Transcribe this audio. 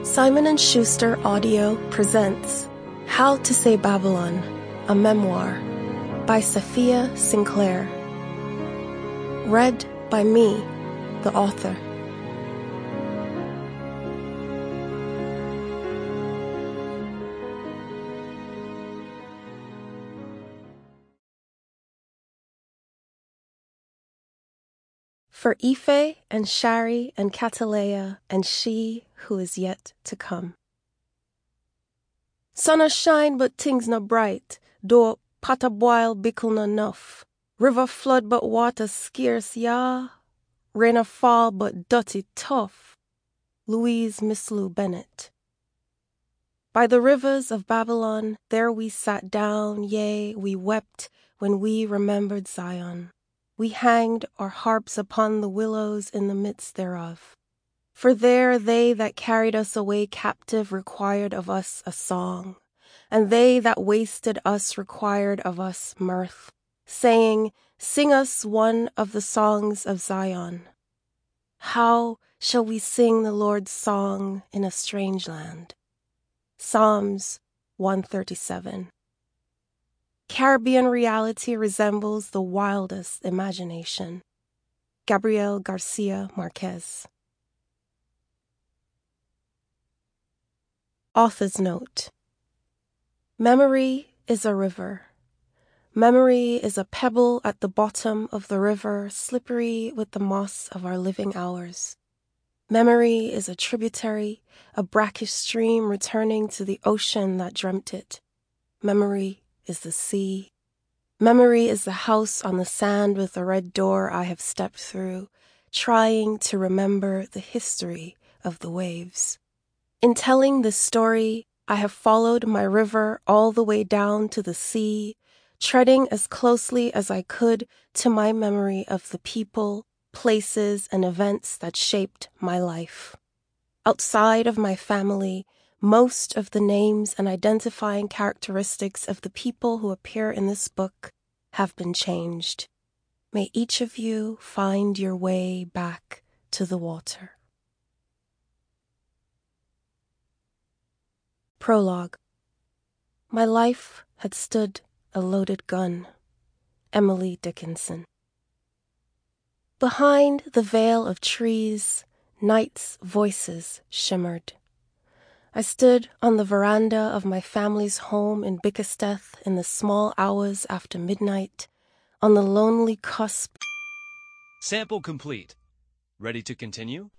Simon & Schuster Audio presents How to Say Babylon, a Memoir by Sophia Sinclair. Read by me, the author. For Ife and Shari and Catalea and she who is yet to come. Sun a shine but things no bright, though pot a boil bickle no nuff. River flood but water scarce, ya. Rain a fall but dirty tough. Louise Mislew Bennett. By the rivers of Babylon, there we sat down, yea, we wept when we remembered Zion. We hanged our harps upon the willows in the midst thereof. For there they that carried us away captive required of us a song, and they that wasted us required of us mirth, saying, Sing us one of the songs of Zion. How shall we sing the Lord's song in a strange land? Psalms 137. Caribbean reality resembles the wildest imagination. Gabriel Garcia Marquez. Author's note. Memory is a river. Memory is a pebble at the bottom of the river, slippery with the moss of our living hours. Memory is a tributary, a brackish stream returning to the ocean that dreamt it. Memory is the sea. Memory is the house on the sand with the red door I have stepped through, trying to remember the history of the waves. In telling this story, I have followed my river all the way down to the sea, treading as closely as I could to my memory of the people, places, and events that shaped my life. Outside of my family, most of the names and identifying characteristics of the people who appear in this book have been changed. May each of you find your way back to the water. Prologue. My life had stood a loaded gun. Emily Dickinson. Behind the veil of trees, night's voices shimmered. I stood on the veranda of my family's home in Bickersteth in the small hours after midnight, on the lonely cusp. Sample complete. Ready to continue?